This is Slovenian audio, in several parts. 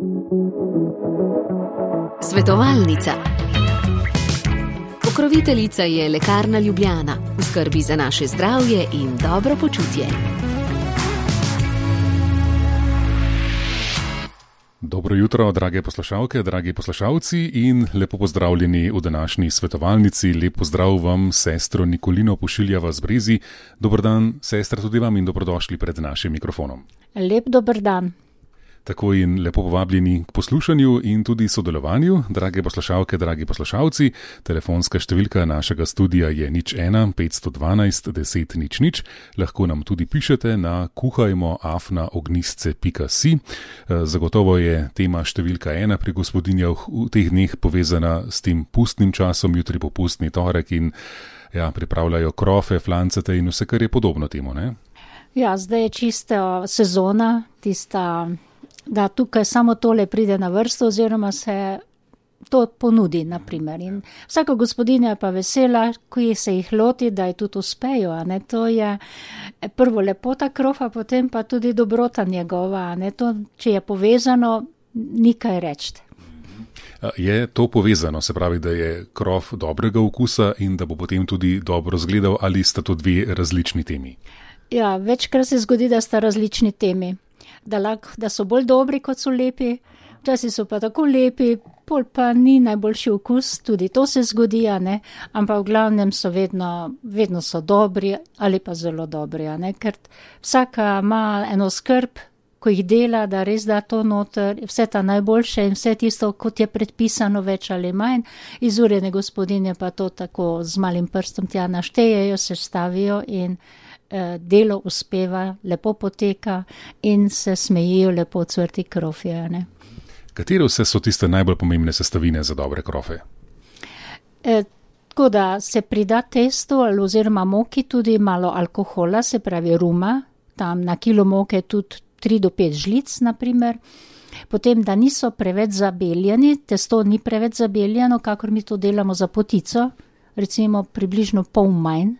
Svetovalnica. Pokroviteljica je Lekarna Ljubljana, v skrbi za naše zdravje in dobro počutje. Dobro jutro, drage poslušalke, dragi poslušalci in lepo pozdravljeni v današnji svetovalnici. Lep pozdrav vam, sestro Nikolino pošiljava z Brezi. Dober dan, sestra, tudi vam in dobrodošli pred našim mikrofonom. Lep dober dan. Tako in lepo povabljeni k poslušanju in tudi sodelovanju, drage poslušalke, dragi poslušalci. Telefonska številka našega studija je 01 512 10 00. Lahko nam tudi pišete na kuhajmo@ognisce.si. Zagotovo je tema številka 1 pri gospodinjah v teh dneh povezana s tem pustnim časom, jutri bo pustni torek in pripravljajo krofe, flancete in vse, kar je podobno temu, ne? Ja, zdaj je čista sezona, tista, da tukaj samo tole pride na vrsto oziroma se to ponudi, naprimer. In vsaka gospodinja je pa vesela, ko se jih loti, da je tudi uspejo, a ne. To je prvo lepota krofa, potem pa tudi dobrota njegova, a ne. To, če je povezano, ni kaj reči. Je to povezano, se pravi, da je krof dobrega okusa in da bo potem tudi dobro zgledal, ali sta to dve različni temi? Ja, večkrat se zgodi, da sta različni temi. Da so bolj dobri, kot so lepi, včasih so pa tako lepi, pol pa ni najboljši okus, tudi to se zgodi, a ne, ampak v glavnem so vedno so dobri ali pa zelo dobri, a ne, ker vsaka ima eno skrb, ko jih dela, da res da to noter, vse ta najboljše in vse tisto, kot je predpisano več ali manj, izurjene gospodinje pa to tako z malim prstom tja naštejejo, se stavijo in delo uspeva, lepo poteka in se smejijo lepo cvrti krofje, ne. Katere vse so tiste najbolj pomembne sestavine za dobre krofe? Tako da se prida testo oziroma moki tudi malo alkohola, se pravi ruma, tam na kilo moke tudi 3 do 5 žlic, naprimer. Potem, da niso preveč zabeljeni, testo ni preveč zabeljeno, kakor mi to delamo za potico, recimo približno pol manj.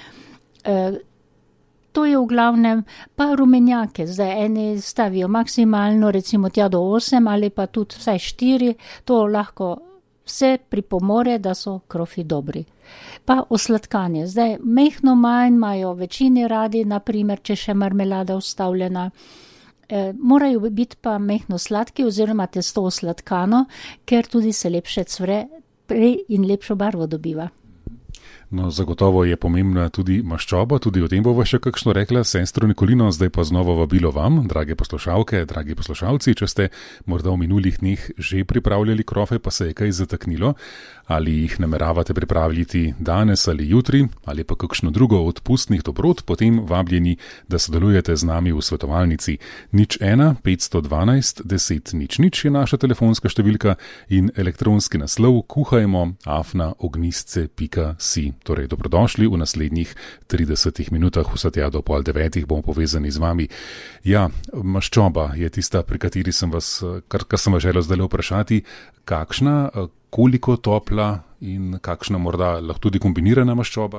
To je v glavnem pa rumenjake, zdaj eni stavijo maksimalno, recimo tja do 8 ali pa tudi vsaj 4, to lahko vse pripomore, da so krofi dobri. Pa osladkanje, zdaj mehno manj imajo večini radi, naprimer, če še marmelada vstavljena, morajo biti pa mehno sladki oziroma testo osladkano, ker tudi se lepše cvre prej in lepšo barvo dobiva. No, zagotovo je pomembna tudi maščoba, tudi o tem bova še kakšno rekla, sestro Nikolino, zdaj pa znova vabilo vam, drage poslušalke, dragi poslušalci, če ste morda v minulih dneh že pripravljali krofe, pa se je kaj zataknilo, ali jih nameravate pripraviti danes ali jutri, ali pa kakšno drugo od pustnih dobrot, potem vabljeni, da sodelujete z nami v svetovalnici. 01 512 10 00 je naša telefonska številka in elektronski naslov kuhajmo@ognisce.si. Torej, dobrodošli v naslednjih 30 minutah, vse tja do 8:30 bomo povezani z vami. Ja, maščoba je tista, pri kateri sem vas, kar sem vas želel zdaj vprašati, kakšna, koliko topla in kakšna morda lahko tudi kombinirana maščoba?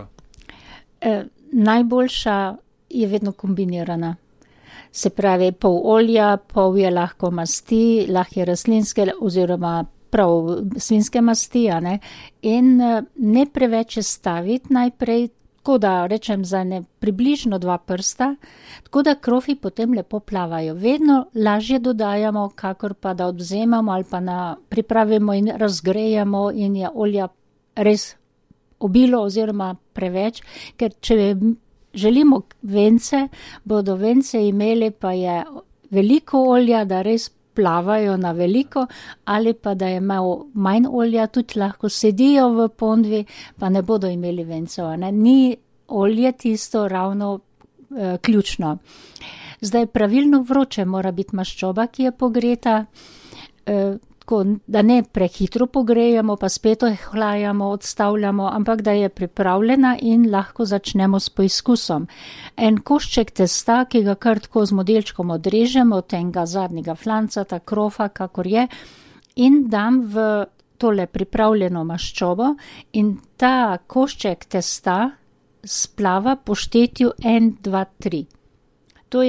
Najboljša je vedno kombinirana. Se pravi, pol olja, pol je lahko masti, lahko je rastlinske oziroma prav svinjske masti, a ne, in ne preveč staviti najprej, tako da rečem za približno 2 prsta, tako da krofi potem lepo plavajo. Vedno lažje dodajamo, kakor pa da odvzemamo ali pa pripravimo in razgrejemo in je olja res obilo oziroma preveč, ker če želimo vence, bodo vence imeli, pa je veliko olja, da res plavajo na veliko, ali pa da je malo manj olja, tudi lahko sedijo v pondvi, pa ne bodo imeli vencev, ne. Ni olje tisto ravno ključno. Zdaj pravilno vroče mora biti maščoba, ki je pogreta, tako da ne prehitro pogrejemo, pa spet ohlajamo, odstavljamo, ampak da je pripravljena in lahko začnemo s poizkusom. En košček testa, ki ga kar tako z modelčkom odrežemo, tega zadnjega flanca, ta krofa, kakor je, in dam v tole pripravljeno maščobo in ta košček testa splava po štetju 1, 2, 3. To je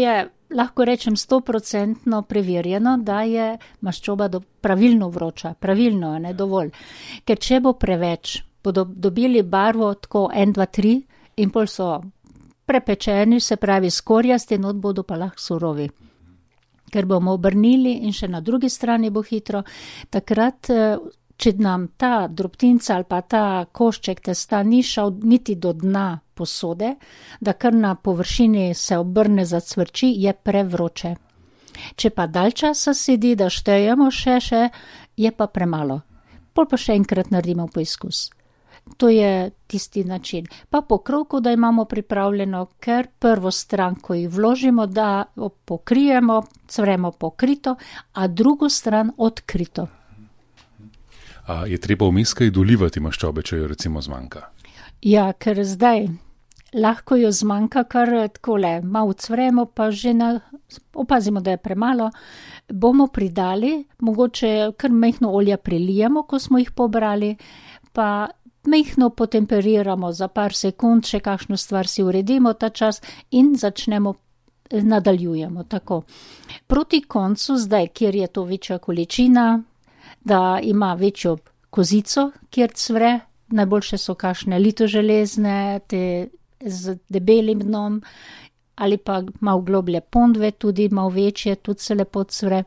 lahko rečem 100% preverjeno, da je maščoba pravilno vroča, pravilno, ne dovolj. Ker če bo preveč, bodo dobili barvo tako 1, 2, 3 in pol so prepečeni, se pravi skorjasti, not bodo pa lahko surovi. Ker bomo obrnili in še na drugi strani bo hitro, takrat, če nam ta drobtinca ali pa ta košček testa ni šel niti do dna posode, da kar na površini se obrne zacvrči, je prevroče. Če pa dalj časa sedi, da štejemo še, je pa premalo. Pol pa še enkrat naredimo poizkus. To je tisti način. Pa pokrovko, da imamo pripravljeno, ker prvo stran, ko jih vložimo, da pokrijemo, cvremo pokrito, a drugo stran odkrito. A je treba vmes kaj dolivati maščobe, če jo recimo zmanjka? Ja, ker zdaj lahko jo zmanjka, kar takole, malo cvremo, pa že opazimo, da je premalo, bomo pridali, mogoče kar majhno olja prilijemo, ko smo jih pobrali, pa majhno potemperiramo za par sekund, še kakšno stvar si uredimo ta čas in nadaljujemo tako. Proti koncu, zdaj, kjer je to večja količina, da ima večjo kozico, kjer cvre, najboljše so kakšne litoželezne, te z debelim dnom, ali pa malo globlje pondve, tudi malo večje, tudi se lepo cvre.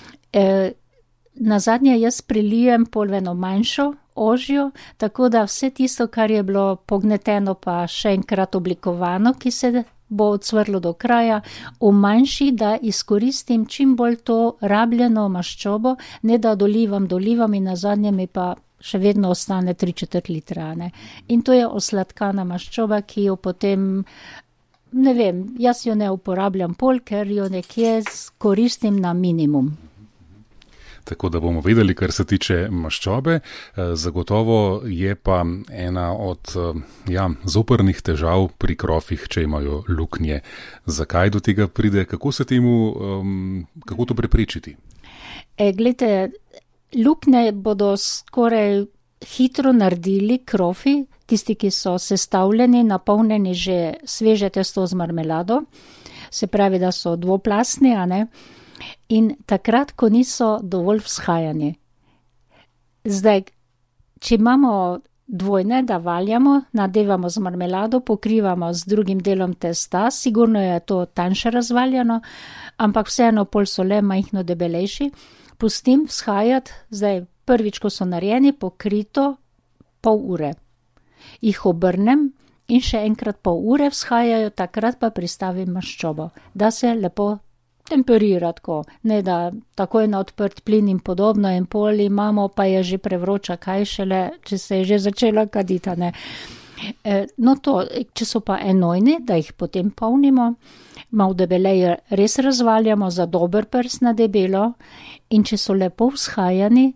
Nazadnje jaz prilijem polveno manjšo ožjo, tako da vse tisto, kar je bilo pogneteno pa še enkrat oblikovano, ki se bo odsvrlo do kraja, v manjši, da izkoristim čim bolj to rabljeno maščobo, ne da dolivam in nazadnje mi pa še vedno ostane 3/4 litra. Ne? In to je osladkana maščoba, ki jo potem, ne vem, jaz jo ne uporabljam pol, ker jo nekje koristim na minimum. Tako da bomo vedeli, kar se tiče maščobe. Zagotovo je pa ena od zoprnih težav pri krofih, če imajo luknje. Zakaj do tega pride? Kako to preprečiti? Glejte, luknje bodo skoraj hitro naredili krofi, tisti, ki so sestavljeni, napolnjeni že sveže testo z marmelado, se pravi, da so dvoplastni, a ne? In takrat, ko niso dovolj vzhajani. Zdaj, če imamo dvojne, da valjamo, nadevamo z marmelado, pokrivamo z drugim delom testa, sigurno je to tanjše razvaljano, ampak vseeno pol so le majhno debelejši, pustim vzhajati, zdaj prvič, ko so narejeni, pokrito pol ure. Jih obrnem in še enkrat pol ure vzhajajo, takrat pa pristavim maščobo, da se lepo temperira tako, ne da takoj na odprt plin in podobno in pol imamo, pa je že prevroča, kaj šele, če se je že začela kaditi, ne. No to, če so pa enojni, da jih potem polnimo, malo debeleje res razvaljamo za dober prst na debelo in če so lepo vzhajani,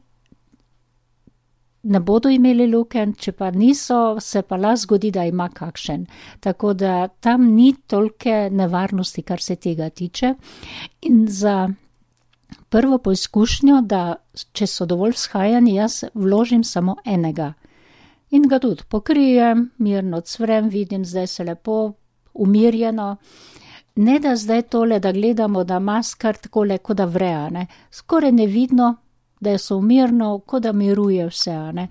ne bodo imeli lukenj, če pa niso, se pa lahko zgodi, da ima kakšen. Tako da tam ni tolke nevarnosti, kar se tega tiče. In za prvo poizkušnjo, da če so dovolj vzhajani, jaz vložim samo enega. In ga tudi pokrijem, mirno cvrem, vidim, zdaj se lepo umirjeno. Ne da zdaj tole, da gledamo, da maskar takole, kot da vrea, ne. Skoraj nevidno, da so mirno, kot da miruje vse, ne.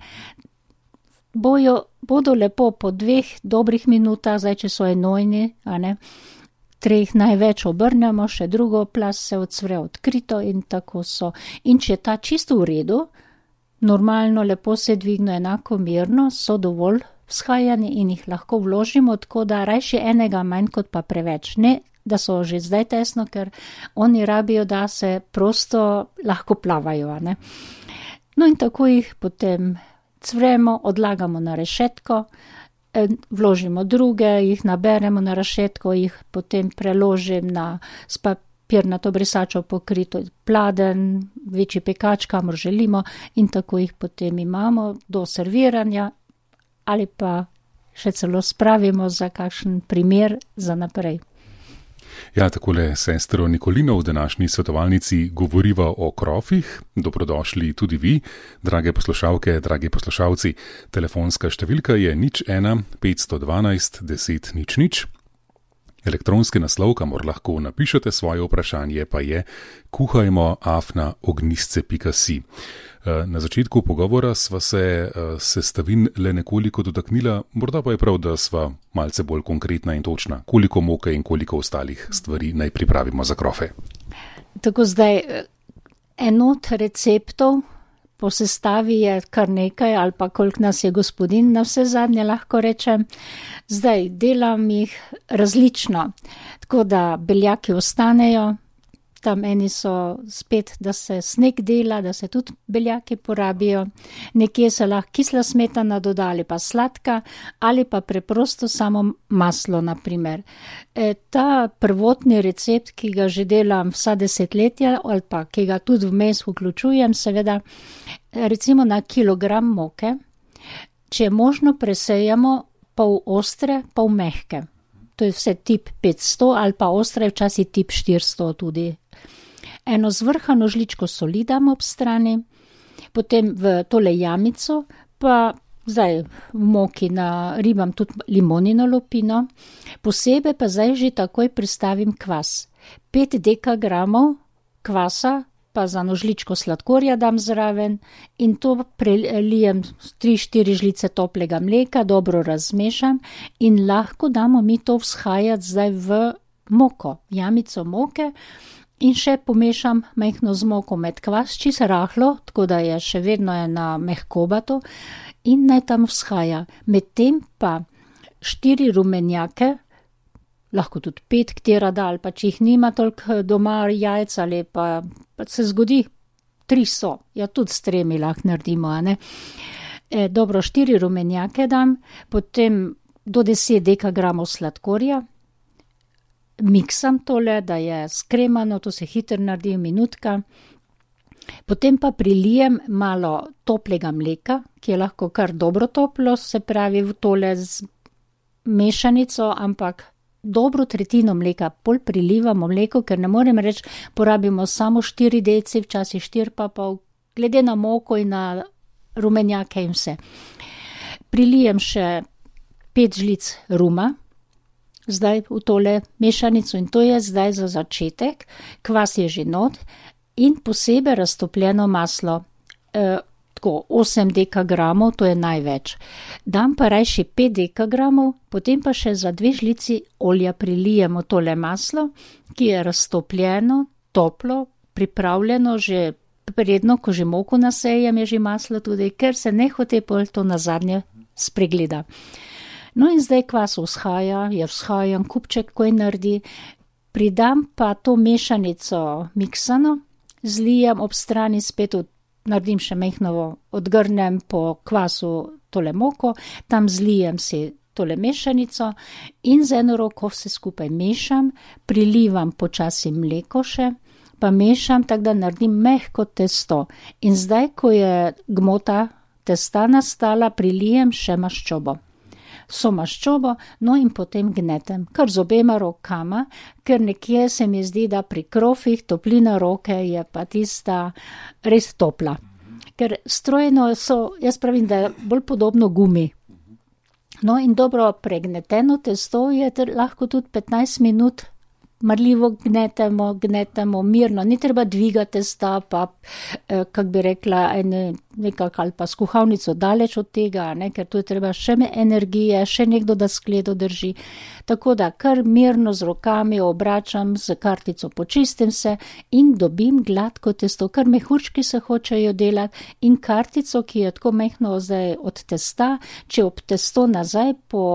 Bodo lepo po 2 dobrih minutah, zdaj, če so enojni, ne, 3 največ obrnemo, še drugo plast se odsvre odkrito in tako so. In če je ta čisto v redu, normalno lepo se dvigno enako mirno, so dovolj vzhajani in jih lahko vložimo, tako da rajši enega manj kot pa preveč. Ne, da so že zdaj tesno, ker oni rabijo, da se prosto lahko plavajo, ne. No in tako jih potem cvremo, odlagamo na rešetko, vložimo druge, jih naberemo na rešetko, jih potem preložim na papirnato brisačo pokrito pladenj, večji pekač, kamor želimo in tako jih potem imamo do serviranja ali pa še celo spravimo za kakšen primer za naprej. Ja, takole sestro Nikolino v današnji svetovalnici govoriva o krofih. Dobrodošli tudi vi, drage poslušalke, dragi poslušalci. Telefonska številka je 01 512 10 00. Elektronski naslov, kamor lahko napišete svoje vprašanje, pa je kuhajmo@ognisce.si. Na začetku pogovora sva se sestavin le nekoliko dotaknila, morda pa je prav, da sva malce bolj konkretna in točna, koliko moke in koliko ostalih stvari naj pripravimo za krofe. Tako zdaj, enot receptov po sestavi je kar nekaj, ali pa koliko nas je gospodin, na vse zadnje lahko rečem. Zdaj delam jih različno, tako da beljaki ostanejo, tam eni so spet, da se sneg dela, da se tudi beljaki porabijo, nekje se lahko kisla smetana doda ali pa sladka, ali pa preprosto samo maslo, naprimer. Ta prvotni recept, ki ga že delam vsa desetletja, ali pa ki ga tudi vmes vključujem, seveda, recimo na kilogram moke, če je možno, presejamo pol ostre, pol mehke. To je vse tip 500 ali pa ostre, včasih tip 400 tudi. Eno zvrhano žličko soli dam ob strani, potem v tole jamico, pa zdaj v moki naribam tudi limonino lupino, posebej pa zdaj že takoj pristavim kvas. 5 dekagramov kvasa, pa za eno žličko sladkorja dam zraven in to prelijem 3-4 žlice toplega mleka, dobro razmešam in lahko damo mi to vzhajati zdaj v moko, jamico moke, in še pomešam majhno z moko med kvas, čisto rahlo, tako da je še vedno ena mehkobato in naj tam vzhaja. Medtem pa 4 rumenjake, lahko tudi 5, katera da, ali pa če jih nima toliko doma jajc, ali pa se zgodi, 3 so, ja tudi s 3 lahko naredimo, a ne. Dobro, 4 rumenjake dam, potem do 10 dekagramov sladkorja, miksam tole, da je skremano, to se hitro naredi, minutka. Potem pa prilijem malo toplega mleka, ki je lahko kar dobro toplo, se pravi v tole z mešanico, ampak dobro tretjino mleka, pol prilivamo mleko, ker ne morem reči, porabimo samo 4 deci, včasih 4 pa pol, glede na moko in na rumenjake in vse. Prilijem še 5 žlic ruma, zdaj v tole mešanico in to je zdaj za začetek, kvas je že not in posebej raztopljeno maslo, tako 8 dekagramov, to je največ. Dam pa rajši 5 dekagramov, potem pa še za 2 žlici olja prilijemo tole maslo, ki je raztopljeno, toplo, pripravljeno že predno, ko že moko nasejem, je že maslo tudi, ker se nehote pol to nazadnje spregleda. No in zdaj kvas vzhaja, je vzhajan, kupček koj naredi, pridam pa to mešanico miksano, zlijem ob strani spet, naredim še mehnovo, odgrnem po kvasu tole moko, tam zlijem si tole mešanico in z eno roko vse skupaj mešam, prilivam počasi mleko še, pa mešam, tako da naredim mehko testo. In zdaj, ko je gmota testa nastala, prilijem še maščobo. So maščobo, no in potem gnetem, kar z obema rokama, ker nekje se mi zdi, da pri krofih toplina roke je pa tista res topla. Ker strojno so, jaz pravim, da je bolj podobno gumi. No in dobro pregneteno testo je lahko tudi 15 minut marljivo gnetemo mirno, ni treba dvigati testa, pa, kak bi rekla, nekako ali pa s kuhalnico daleč od tega, ne, ker tu je treba še energije, še nekdo, da skledo drži. Tako da kar mirno z rokami obračam, z kartico počistim se in dobim gladko testo, kar mehurčki se hočejo delati in kartico, ki je tako mehno zdaj od testa, če ob testo nazaj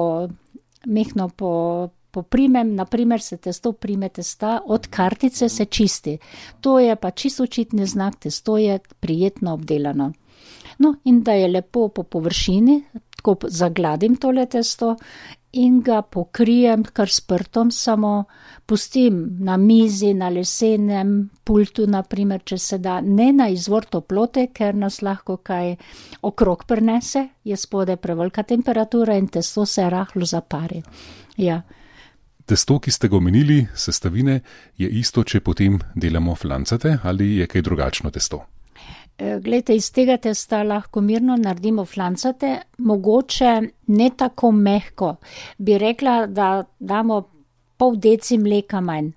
mehno poprimem, naprimer se testo prime testa, od kartice se čisti. To je pa čisto očitni znak, testo je prijetno obdelano. No, in da je lepo po površini, tako zagladim tole testo in ga pokrijem kar s prtom, samo pustim na mizi, na lesenem pultu, naprimer, če se da, ne na izvor toplote, ker nas lahko kaj okrog prinese, je spode prevelika temperatura in testo se rahlo zapari. Ja. Testo, ki ste ga omenili, sestavine, je isto, če potem delamo flancate ali je kaj drugačno testo? Glejte, iz tega testa lahko mirno naredimo flancate, mogoče ne tako mehko. Bi rekla, da damo pol deci mleka manj.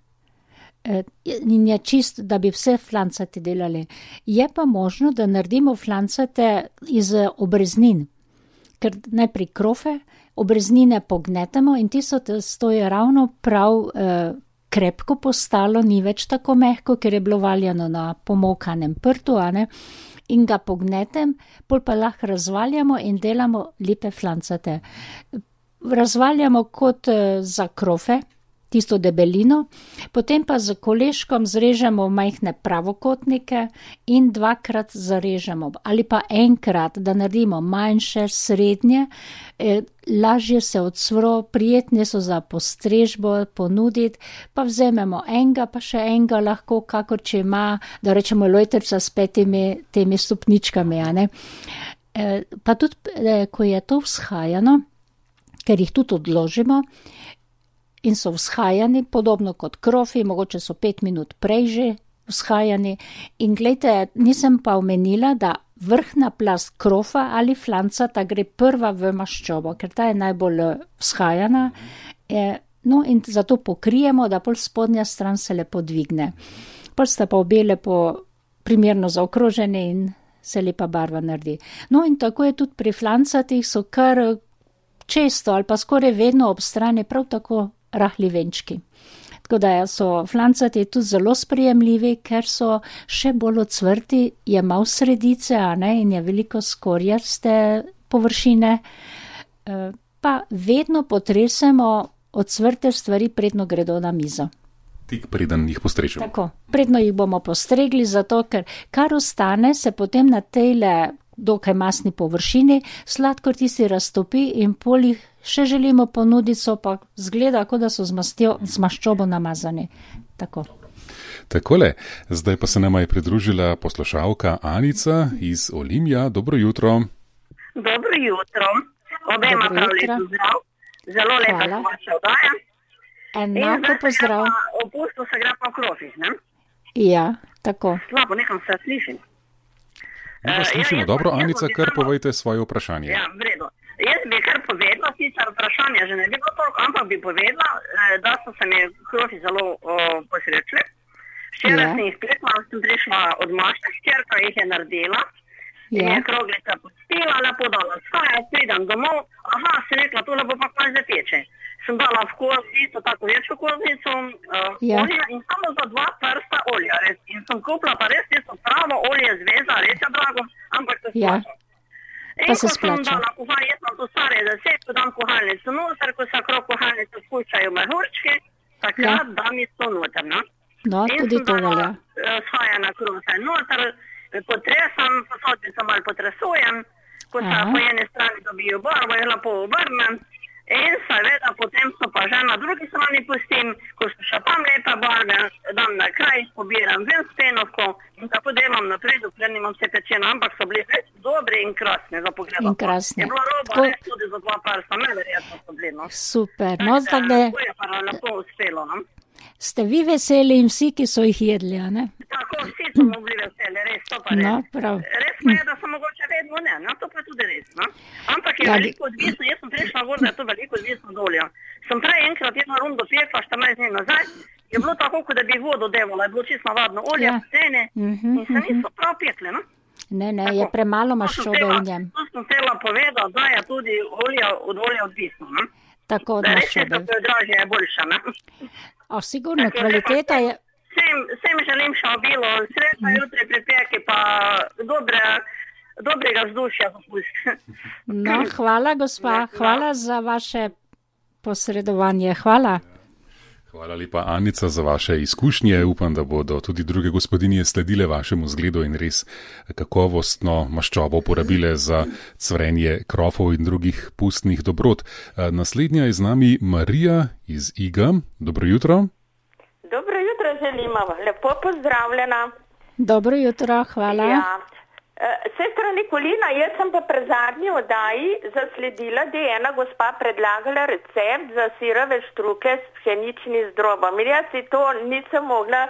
In je čist, da bi vse flancate delali. Je pa možno, da naredimo flancate iz obreznin, ker najprej krofe, obreznine pognetemo in tisto je ravno prav krepko postalo, ni več tako mehko, ker je bilo valjano na pomokanem prtu, in ga pognetem, pol pa lahko razvaljamo in delamo lepe flancate. Razvaljamo kot za krofe, tisto debelino, potem pa z koleškom zrežemo majhne pravokotnike in 2-krat zarežemo, ali pa enkrat, da naredimo manjše, srednje, lažje se odsvro, prijetne so za postrežbo, ponuditi, pa vzememo enega, pa še enega lahko, kakor če ima, da rečemo lojterca s 5 temi stopničkami, Pa tudi, ko je to vzhajano, ker jih tudi odložimo, in so vzhajani, podobno kot krofi, mogoče so 5 minut prej že vzhajani. In glejte, nisem pa omenila, da vrhna plast krofa ali flancata gre prva v maščobo, ker ta je najbolj vzhajana. No in zato pokrijemo, da pol spodnja stran se lepo dvigne. Pol sta pa obe lepo primerno zaokroženi in se lepa barva naredi. No in tako je tudi pri flancatih, so kar često ali pa skoraj vedno ob strani prav tako rahli venčki. Tako da so flancati tudi zelo sprejemljivi, ker so še bolj ocvrti, je malo sredice, in je veliko skorjaste površine. Pa vedno potresemo ocvrte stvari, predno gredo na mizo. Tik preden jih postrežemo. Tako, predno jih bomo postregli, zato ker kar ostane, se potem na tejle dokaj masni površini sladkor tisti raztopi in pol jih še želimo ponuditi, so pa zgleda, kot da so z maščobo namazani. Tako. Takole, zdaj pa se nama je pridružila poslušalka Anica iz Olimja. Dobro jutro. Dobro jutro. Obema prav lepo zdrav. Zelo lepa vaša oddaja. Enako pozdrav. Opustu se gre pa v krofih, ne? Ja, tako. Slabo, nekam se slišim. Mi vas slišimo dobro, Anica, kar povejte svoje vprašanje. Ja, v redu. Jaz bi kar povedala, sicer vprašanje že ne bi bilo toliko, ampak bi povedala, da so se mi krofi zelo posrečili. Včeraj sem jih plekla, sem prišla od mašta, hčerka jih je naredila. In je kroglica pustila, lepo dala vzhajati, pridem domov, sem rekla, tole bo pa kaj zateče. Sem dala v koznico, tako večjo koznico, olja in samo za 2 prsta olja, res. In sem kupila pa res tisto pravo olje zveza, res je drago, ampak se splača. In ko sem dala kuhalnico, jaz sem to stare 10, ko dam kuhalnico noter, ko se okrog kuhalnice spuščajo mehurčki, takrat dam isto noter, ne? No, tudi to velja. Shajana krofe noter, potresam, posodnico malo potresujem, ko se po eni strani dobijo barvo, jih lepo obrnem. In seveda potem so pa že na drugi strani pustim, ko so še tam lepe barve, dam na kraj, pobiram ven stenovko in tako delam naprej, dokler nimam vse pečeno, ampak so bili res dobri in krasni za pogled. In krasni. Je bilo roba res tudi za 2 prsta, verjetno so bili, no. Super, no zdaj to je pa lepo uspelo, no. Ste vi veseli in vsi, ki so jih jedli, ne? Tako, vsi so mogli veseli, res, to pa res. No, prav. Res pa je, da so mogoče vedno ne, no, to pa tudi res, no. Ampak je veliko odvisno, jaz sem prišla gor, da je to veliko odvisno od olja. Sem prej enkrat jedno rundo pekla, 14 dni nazaj, je bilo tako, kot da bi vodo devala, je bilo čisto navadno olje, scene in se niso prav pekle, no. Ne, je premalo maščobe v njem. To sem htela povedati, da je tudi od olja odvisno, no. Tako od maščobe. Da je dražje, je boljša, ne. Sigurno, kvaliteta je... Vsem želim še obilo, srečno jutri pri peki, pa dobrega vzdušja zapusti. No, hvala gospa, hvala za vaše posredovanje, hvala. Hvala lepa, Anica, za vaše izkušnje. Upam, da bodo tudi druge gospodinje sledile vašemu zgledu in res kakovostno maščobo uporabile za cvrenje krofov in drugih pustnih dobrot. Naslednja je z nami Marija iz Iga. Dobro jutro. Dobro jutro želimo, lepo pozdravljena. Dobro jutro, hvala. Ja. Sestra Nikolina, jaz sem pa pri zadnji oddaji zasledila, da je ena gospa predlagala recept za sirove štruke s pšeničnim zdrobom. In jaz si to nisem mogla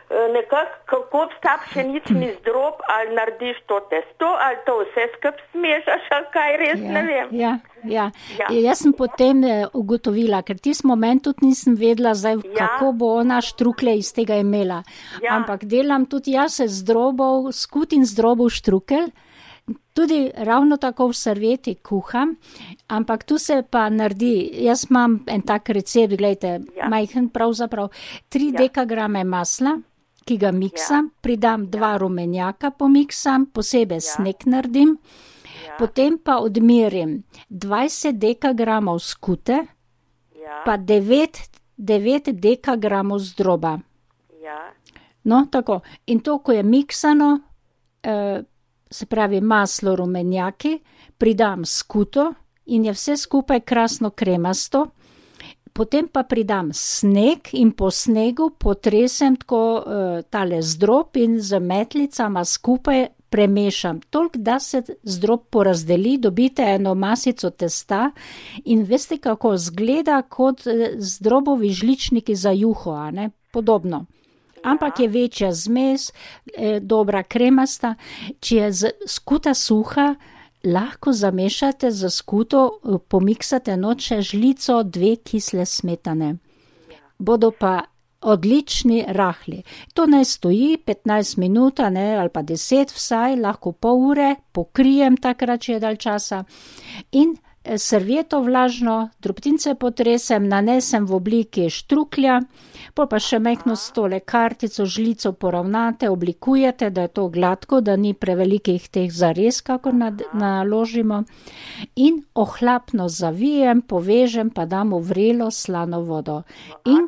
nekako, kako obsta pšenični zdrob, ali narediš to testo, ali to vse skup smešaš, ali kaj, res ne vem. Ja. Jaz sem potem ugotovila, ker tisti moment tudi nisem vedela, zdaj, kako bo ona štrukle iz tega imela. Ampak delam tudi jaz se zdrobov, skutin zdrobov štrukelj, tudi ravno tako v servieti kuham, ampak tu se pa naredi, jaz imam en tak recept, gledajte, majhen pravzaprav, 3 dekagrame masla, ki ga miksam, pridam 2 rumenjaka pomiksam, posebej sneg naredim, potem pa odmerim 20 dekagramov skute, pa 9 dekagramov zdroba. No, tako. In to, ko je miksano, se pravi maslo, rumenjaki, pridam skuto in je vse skupaj krasno kremasto, potem pa pridam sneg in po snegu potresem tako tale zdrob in z metlicama skupaj premešam. Toliko, da se zdrob porazdeli, dobite eno masico testa in veste, kako zgleda kot zdrobovi žličniki za juho, a ne? Podobno. Ampak je večja zmes, dobra kremasta. Če je skuta suha, lahko zamešate za skuto, pomiksate noče žlico 2 kisle smetane. Bodo pa odlični rahli. To naj stoji 15 minut, ne, ali pa 10 vsaj, lahko pol ure, pokrijem takrat, če je dalj časa. In servieto vlažno, drobtince potresem, nanesem v obliki štruklja, pa še majhno stole kartico, žlico poravnate, oblikujete, da je to gladko, da ni prevelikih teh zarez, kako naložimo, in ohlapno zavijem, povežem, pa dam v vrelo slano vodo. In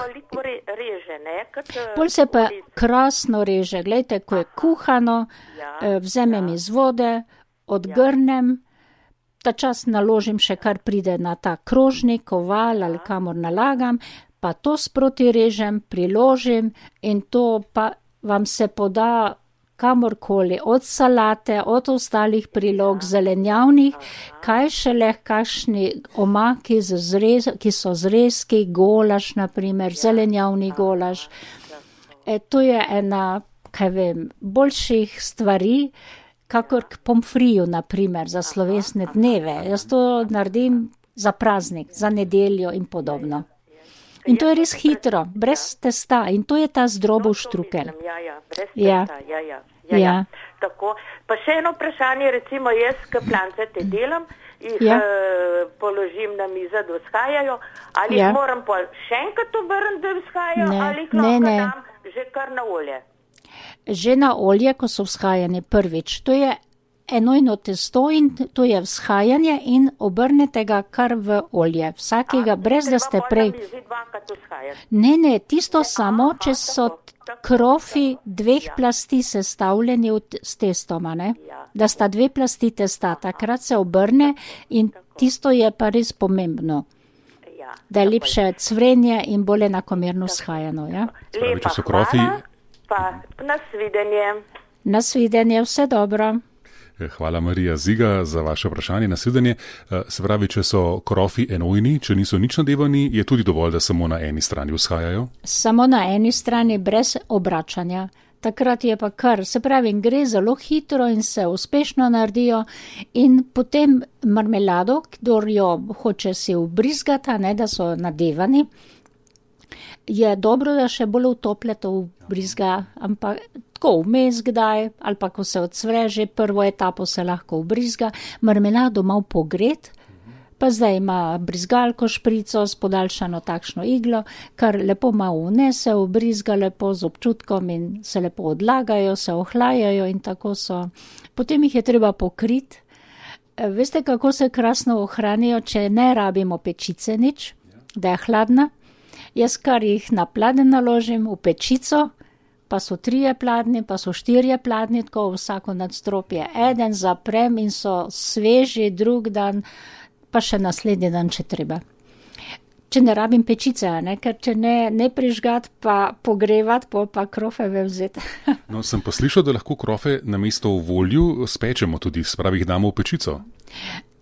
pol se pa krasno reže, gledajte, ko je kuhano, vzemem iz vode, odgrnem, ta čas naložim še kar pride na ta krožnik, oval ali kamor nalagam, pa to sproti režem, priložim in to pa vam se poda kamorkoli, od salate, od ostalih prilog, zelenjavnih, kaj šele kakšni omaki, ki so zrezki, golaž, naprimer, zelenjavni golaž. To je ena, kaj vem, boljših stvari, kakor k pomfriju, naprimer, za slovesne dneve. Jaz to naredim za praznik, za nedeljo in podobno. In to je res hitro, brez testa. In to je ta zdrobov štrukelj. Brez testa, Tako. Pa še eno vprašanje, recimo jaz, ki plancete delam, jih položim na mizo, da vzhajajo, ali jih moram pa še enkrat obrniti, da vzhajajo, ali jih lahko dam že kar na olje. Že na olje, ko so vzhajane prvič. To je enojno testo in to je vzhajanje in obrnete ga kar v olje. Vsakega, brez da ste prej. Ne, tisto samo, če so krofi 2 plasti sestavljeni s testoma, ne? Da sta 2 plasti testa, takrat se obrne in tisto je pa res pomembno. Da je lepše cvrenje in bolj enakomerno vzhajano. Ja? Lepa, hvala. Pa nasvidenje. Nasvidenje, vse dobro. Hvala, Marija Ziga, za vaše vprašanje. Nasvidenje. Se pravi, če so krofi enojni, če niso nič nadevani, je tudi dovolj, da samo na eni strani vzhajajo? Samo na eni strani, brez obračanja. Takrat je pa kar, se pravi, gre zelo hitro in se uspešno naredijo in potem marmelado, kdor jo hoče si ubrizgati, ne, da so nadevani, je dobro, da še bolj utopljeto ubrizga, ampak tako vmes kdaj, ali pa ko se odsvreže, prvo etapo se lahko ubrizga, marmelado malo pogret, pa zdaj ima brizgalko šprico s podaljšano takšno iglo, kar lepo malo vnese, ubrizga lepo z občutkom in se lepo odlagajo, se ohlajajo in tako so. Potem jih je treba pokriti. Veste, kako se krasno ohranijo, če ne rabimo pečice nič, da je hladna? Jaz kar jih na pladenj naložim v pečico, pa so 3 pladnji, pa so 4 pladnji, tako vsako nadstropje. Eden zaprem in so sveži, drug dan, pa še naslednji dan, če treba. Če ne rabim pečice, ne? Ker če ne prižgat, pa pogrevat, pa krofe vzeti. No, sem pa slišal, da lahko krofe namesto v olju spečemo tudi, spravi jih damo v pečico.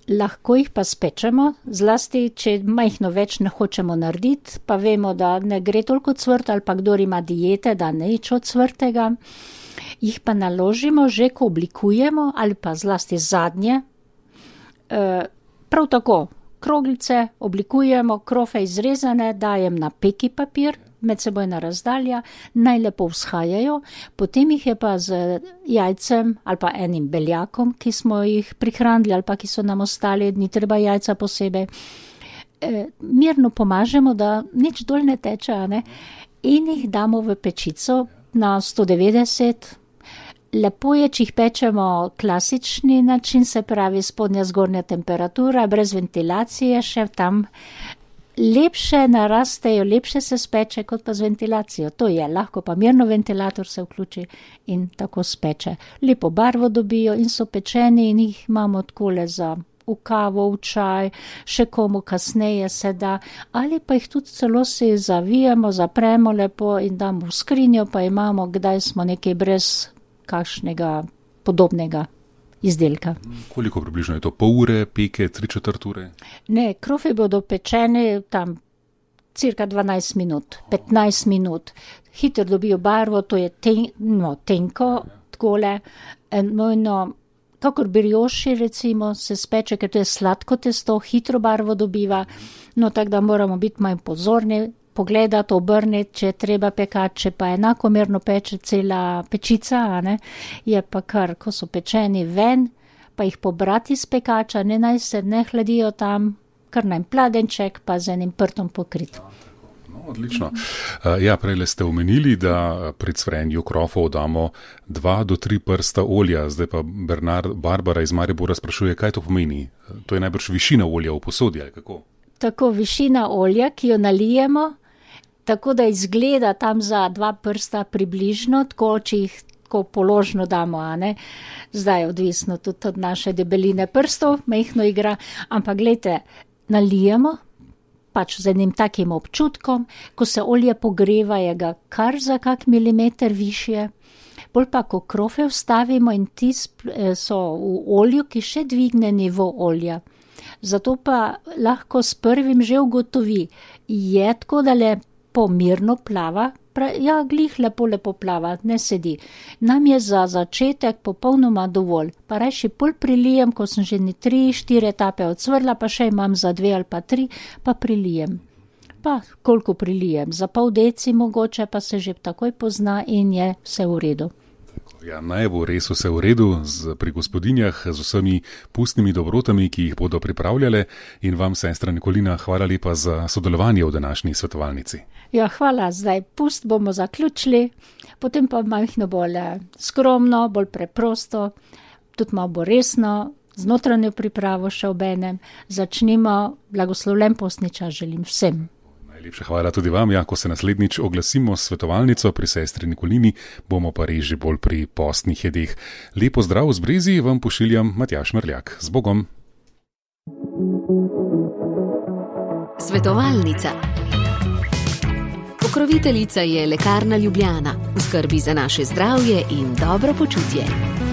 Lahko jih pa spečemo, zlasti, če majhno več ne hočemo narediti, pa vemo, da ne gre toliko cvrt, ali pa kdor ima diete, da ne ič od cvrtega. Jih pa naložimo, že ko oblikujemo, ali pa zlasti zadnje. Prav tako, kroglice oblikujemo, krofe izrezane, dajem na peki papir, medsebojna razdalja, naj lepo vzhajajo, potem jih je pa z jajcem ali pa enim beljakom, ki smo jih prihranili ali pa ki so nam ostali, ni treba jajca posebej, mirno pomažemo, da nič dol ne teče, ne? In jih damo v pečico na 190. Lepo je, če jih pečemo klasični način, se pravi spodnja zgornja temperatura, brez ventilacije, še tam lepše narastejo, lepše se speče kot pa z ventilacijo. To je, lahko pa mirno ventilator se vključi in tako speče. Lepo barvo dobijo in so pečeni in jih imamo takole za v kavo, v čaj, še komu kasneje se da, ali pa jih tudi celo si zavijemo, zapremo lepo in damo v skrinjo, pa imamo, kdaj smo nekaj brez kakšnega podobnega izdelka. Koliko približno je to? Pol ure, peke, 3/4 ure? Ne, krofe bodo pečene tam cirka 12 minut, 15 minut. Hitro dobijo barvo, to je tenko, takole, kakor brioši recimo se speče, ker to je sladko testo, hitro barvo dobiva, no tako da moramo biti manj pozorni, pogledati, obrniti, če je treba pekati, če pa enakomerno peče cela pečica, ne, je pa kar, ko so pečeni ven, pa jih pobrati iz pekača, naj se ne hladijo tam, kar naj pladenček, pa z enim prtom pokrit. No, odlično. Ja, prejle ste omenili, da pri cvrenju krofov damo 2 do 3 prsta olja, zdaj pa Barbara iz Maribora sprašuje, kaj to pomeni? To je najbrž višina olja v posodi, ali kako? Tako, višina olja, ki jo nalijemo, tako da izgleda tam za 2 prsta približno, tako če jih tako položno damo, a ne. Zdaj je odvisno tudi od naše debeline prstov, majhno igra, ampak glejte, nalijemo pač z enim takim občutkom, ko se olje pogreva, je ga kar za kak milimeter višje, bolj pa, ko krofe vstavimo in ti so v olju, ki še dvigne nivo olja. Zato pa lahko s prvim že ugotovi, je tako, da lepo mirno plava, ja, glih lepo plava, ne sedi. Nam je za začetek popolnoma dovolj, pa rajši pol prilijem, ko sem že 3-4 etape odsvrla, pa še imam za 2 ali pa 3, pa prilijem. Pa koliko prilijem, za pol deci mogoče, pa se že takoj pozna in je vse v redu. Ja, naj bo res vse v redu pri gospodinjah z vsemi pustnimi dobrotami, ki jih bodo pripravljale, in vam, sestra Nikolina, hvala lepa za sodelovanje v današnji svetovalnici. Ja, hvala, zdaj pust bomo zaključili, potem pa majhno bolj skromno, bolj preprosto, tudi malo bolj resno, z notranjo pripravo še obenem. Začnimo, blagoslovljen postni čas želim vsem. Najlepša hvala tudi vam. Ja, ko se naslednjič oglasimo s svetovalnico pri sestri Nikolini, bomo pa res že bolj pri postnih jedeh. Lepo zdrav z Brezi vam pošiljam Matjaž Mrljak. Z Bogom. Svetovalnica. Pokroviteljica je Lekarna Ljubljana. V skrbi za naše zdravje in dobro počutje.